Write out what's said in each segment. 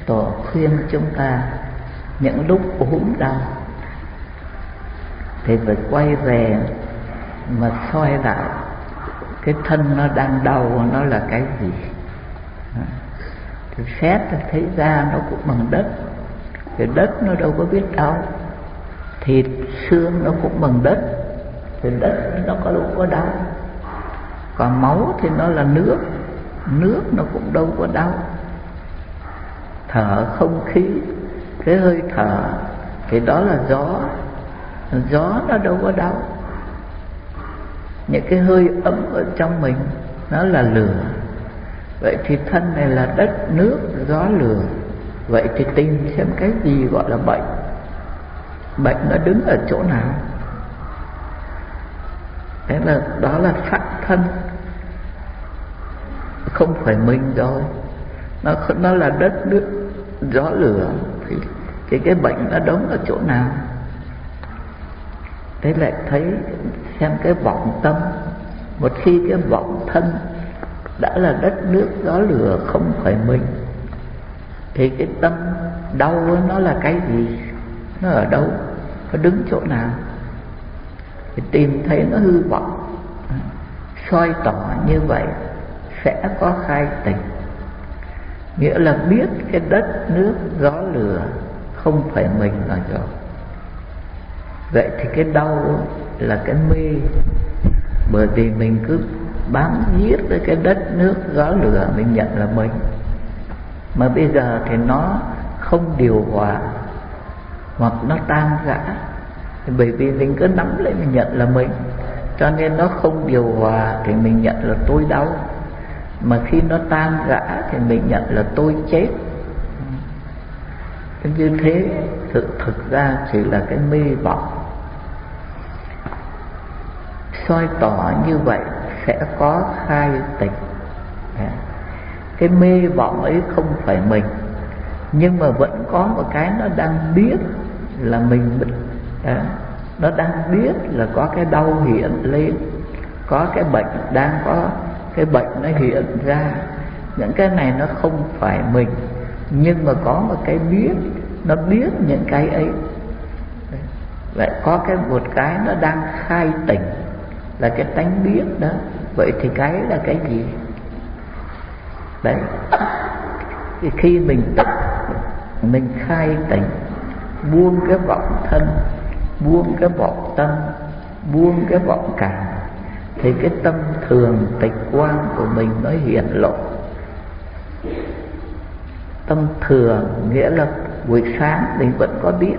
Tổ khuyên chúng ta những lúc ốm đau thì phải quay về mà soi lại cái thân nó đang đau nó là cái gì. Thì xét thấy ra nó cũng bằng đất, cái đất nó đâu có biết đau. Thịt xương nó cũng bằng đất, thì đất nó có đâu có đau. Còn máu thì nó là nước, nước nó cũng đâu có đau. Thở không khí, cái hơi thở thì đó là gió, gió nó đâu có đau. Những cái hơi ấm ở trong mình nó là lửa. Vậy thì thân này là đất, nước, gió, lửa. Vậy thì tìm xem cái gì gọi là bệnh. Bệnh nó đứng ở chỗ nào? Thế là đó là sắc thân, không phải mình rồi. Nó là đất, nước, gió, lửa. Thì cái bệnh nó đóng ở chỗ nào? Thế lại thấy xem cái vọng tâm. Một khi cái vọng thân đã là đất, nước, gió, lửa, không phải mình, thì cái tâm đau nó là cái gì? Nó ở đâu? Nó đứng chỗ nào? Thì tìm thấy nó hư vọng, soi tỏ như vậy sẽ có khai tỉnh. Nghĩa là biết cái đất, nước, gió, lửa không phải mình là rồi. Vậy thì cái đau là cái mê. Bởi vì mình cứ bám giết với cái đất, nước, gió, lửa, mình nhận là mình. Mà bây giờ thì nó không điều hòa, hoặc nó tan rã. Bởi vì mình cứ nắm lấy mình nhận là mình, cho nên nó không điều hòa thì mình nhận là tôi đau. Mà khi nó tan rã thì mình nhận là tôi chết. Như thế thực ra chỉ là cái mê vọng. Soi tỏ như vậy sẽ có khai tỉnh. Cái mê vọng ấy không phải mình, nhưng mà vẫn có một cái nó đang biết là mình. Nó đang biết là có cái đau hiện lên, có cái bệnh, đang có cái bệnh nó hiện ra. Những cái này nó không phải mình, nhưng mà có một cái biết, nó biết những cái ấy. Vậy có một cái nó đang khai tỉnh là cái tánh biết đó. Vậy thì cái là cái gì? Đấy, thì khi mình tỉnh, mình khai tỉnh, buông cái vọng thân, buông cái vọng tâm, buông cái vọng cảm, thì cái tâm thường tịch quang của mình nó hiện lộ. Tâm thường nghĩa là buổi sáng mình vẫn có biết,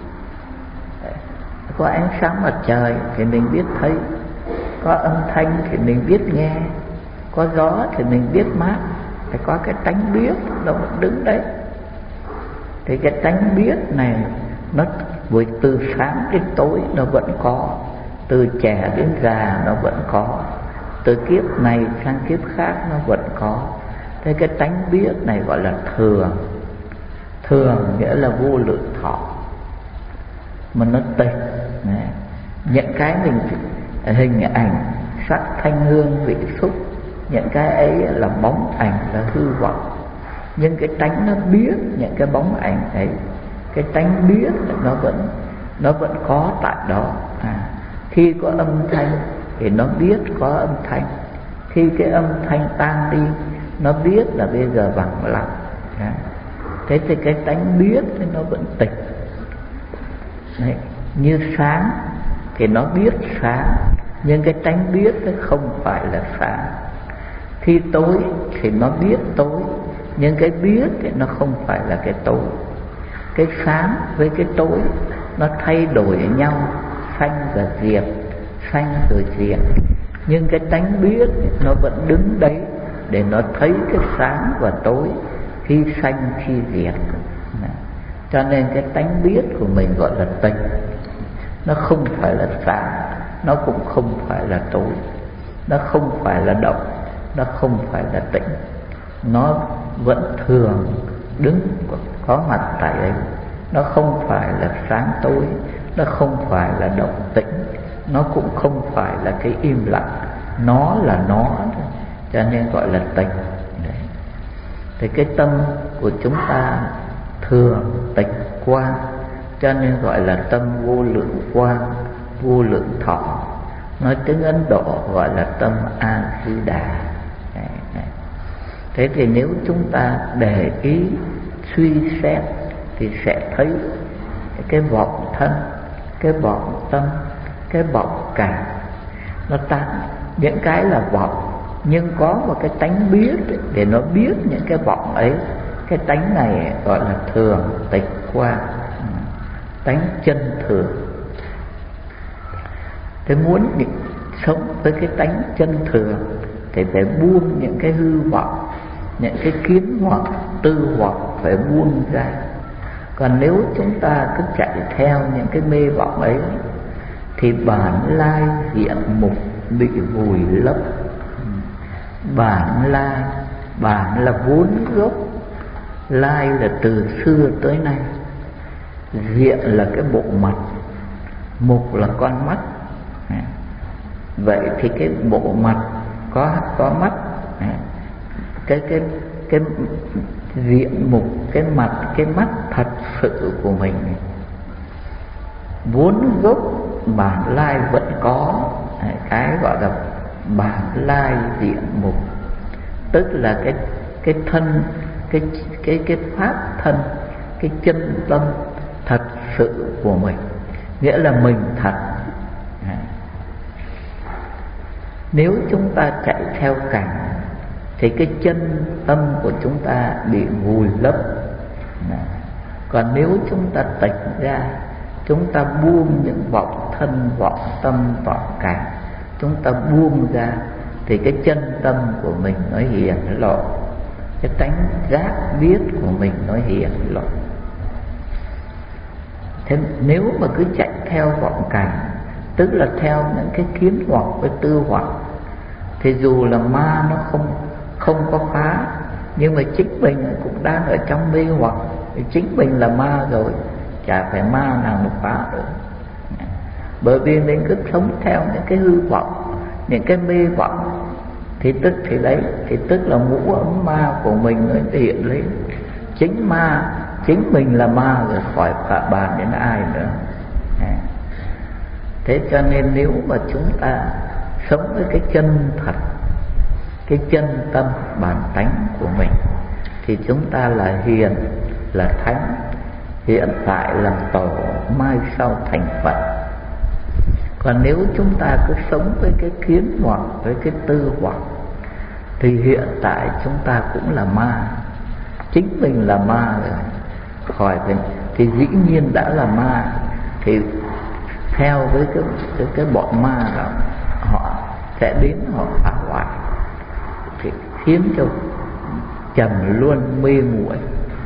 có ánh sáng mặt trời thì mình biết thấy, có âm thanh thì mình biết nghe, có gió thì mình biết mát. Phải có cái tánh biết nó vẫn đứng đấy. Thì cái tánh biết này nó buổi từ sáng đến tối nó vẫn có, từ trẻ đến già nó vẫn có, từ kiếp này sang kiếp khác nó vẫn có. Thế cái tánh biết này gọi là thường. Thường nghĩa là vô lượng thọ, mà nó tịch. Những cái mình hình ảnh, sắc, thanh, hương, vị, xúc, những cái ấy là bóng ảnh, là hư vọng. Nhưng cái tánh nó biết những cái bóng ảnh ấy, cái tánh biết nó vẫn có tại đó. Khi có âm thanh thì nó biết có âm thanh. Khi cái âm thanh tan đi, nó biết là bây giờ vắng lặng. Thế thì cái tánh biết thì nó vẫn tịch. Đấy, như sáng thì nó biết sáng, nhưng cái tánh biết nó không phải là sáng. Khi tối thì nó biết tối, nhưng cái biết thì nó không phải là cái tối. Cái sáng với cái tối nó thay đổi nhau, sanh và diệt, sanh rồi diệt. Nhưng cái tánh biết nó vẫn đứng đấy để nó thấy cái sáng và tối, khi sanh khi diệt. Cho nên cái tánh biết của mình gọi là tịch. Nó không phải là sáng, nó cũng không phải là tối, nó không phải là động, nó không phải là tĩnh. Nó vẫn thường đứng có mặt tại ấy. Nó không phải là sáng tối, nó không phải là động tĩnh, nó cũng không phải là cái im lặng. Nó là nó, cho nên gọi là tịch. Đấy. thì cái tâm của chúng ta thường tịch quang, cho nên gọi là tâm vô lượng quang, vô lượng thọ. Nói tiếng Ấn Độ gọi là tâm A-di-đà. Thế thì nếu chúng ta để ý suy xét thì sẽ thấy cái vọng thân, cái vọng tâm, cái vọng cảm nó tan. Những cái là vọng, nhưng có một cái tánh biết để nó biết những cái vọng ấy. Cái tánh này gọi là thường tịch quang, tánh chân thường. Thế muốn sống với cái tánh chân thường thì phải buông những cái hư vọng, những cái kiến hoặc tư hoặc phải buông ra. Còn nếu chúng ta cứ chạy theo những cái mê vọng ấy thì bản lai diện mục bị vùi lấp. Bản lai, bản là vốn gốc, lai là từ xưa tới nay, diện là cái bộ mặt, mục là con mắt. Vậy thì cái bộ mặt có mắt, cái diện mục, cái mặt, cái mắt thật sự của mình, vốn gốc bản lai vẫn có. Cái gọi là bản lai diện mục, tức là cái thân, cái pháp thân, cái chân tâm thật sự của mình, nghĩa là mình thật. Nếu chúng ta chạy theo cảnh thì cái chân tâm của chúng ta bị vùi lấp. Còn nếu chúng ta tách ra, chúng ta buông những vọng thân, vọng tâm, vọng cảnh, chúng ta buông ra thì cái chân tâm của mình nó hiển lộ, cái tánh giác biết của mình nó hiển lộ. Thế nếu mà cứ chạy theo vọng cảnh, tức là theo những cái kiến hoặc với tư hoặc, thì dù là ma nó không có phá, nhưng mà chính mình cũng đang ở trong mê hoặc, chính mình là ma rồi, chả phải ma nào mà phá được. Bởi vì mình cứ sống theo những cái hư vọng, những cái mê vọng, thì tức là ngũ ấm ma của mình nó hiện lên. Chính mình là ma rồi, khỏi phải bàn đến ai nữa. Thế cho nên nếu mà chúng ta sống với cái chân thật, cái chân tâm bản tánh của mình, thì chúng ta là hiền, là thánh, hiện tại làm tổ, mai sau thành Phật. Còn nếu chúng ta cứ sống với cái kiến hoặc, với cái tư hoặc, thì hiện tại chúng ta cũng là ma. Chính mình là ma rồi, khỏi thì dĩ nhiên đã là ma, thì theo với cái bọn ma đó, họ sẽ đến họ phá hoại, thì khiến cho trầm luôn, mê muội.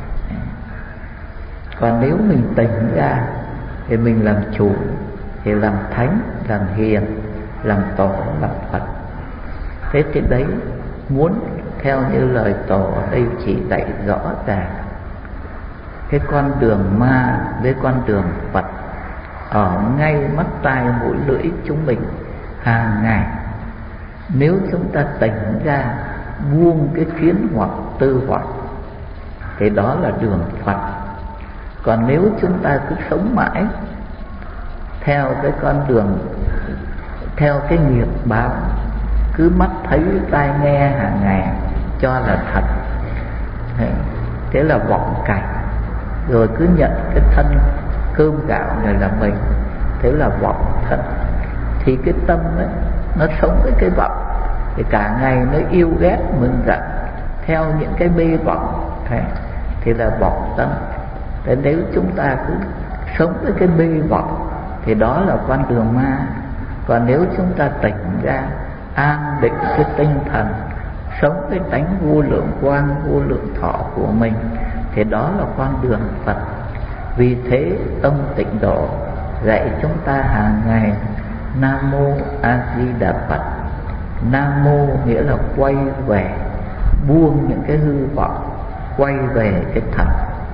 Còn nếu mình tỉnh ra thì mình làm chủ, thì làm thánh, làm hiền, làm tổ, làm Phật. Thế thì đấy, muốn theo như lời tổ ở đây chỉ dạy rõ ràng cái con đường ma với con đường Phật ở ngay mắt tai mũi lưỡi chúng mình hàng ngày. Nếu chúng ta tỉnh ra, buông cái kiến hoặc tư hoặc, thì đó là đường Phật. Còn nếu chúng ta cứ sống mãi theo cái con đường, theo cái nghiệp báo, cứ mắt thấy tai nghe hàng ngày cho là thật, thế là vọng cảnh, rồi cứ nhận cái thân cơm gạo này là mình, thế là vọng thân. Thì cái tâm ấy, nó sống với cái vọng, thì cả ngày nó yêu ghét mừng giận theo những cái mê vọng, thì là vọng tâm. Thế nếu chúng ta cứ sống với cái mê vọng thì đó là con đường ma. Còn nếu chúng ta tỉnh ra, an định cái tinh thần, sống với tánh vô lượng quang, vô lượng thọ của mình, thì đó là con đường Phật. Vì thế Tông Tịnh Độ dạy chúng ta hàng ngày Nam Mô A Di Đà Phật. Nam Mô nghĩa là quay về, buông những cái hư vọng, quay về cái thật.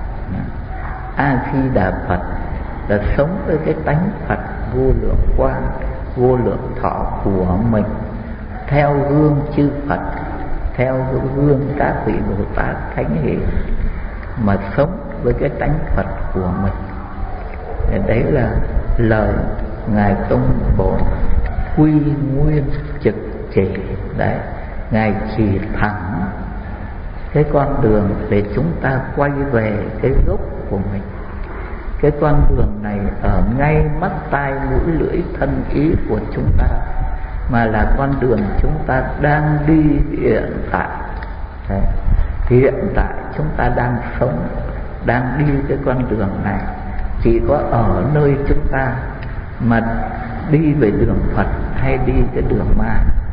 A Di Đà Phật là sống với cái tánh Phật vô lượng quang, vô lượng thọ của mình, theo gương chư Phật, theo cái gương các vị Bồ Tát Thánh Hiền mà sống với cái tánh Phật của mình. Đấy là lời Ngài Tông Bổn quy nguyên trực chỉ. Đấy, Ngài chỉ thẳng cái con đường để chúng ta quay về cái gốc của mình. Cái con đường này ở ngay mắt tai mũi lưỡi thân ý của chúng ta, mà là con đường chúng ta đang đi hiện tại. Đấy, hiện tại chúng ta đang sống, đang đi cái con đường này. Chỉ có ở nơi chúng ta mà đi về đường Phật hay đi cái đường ma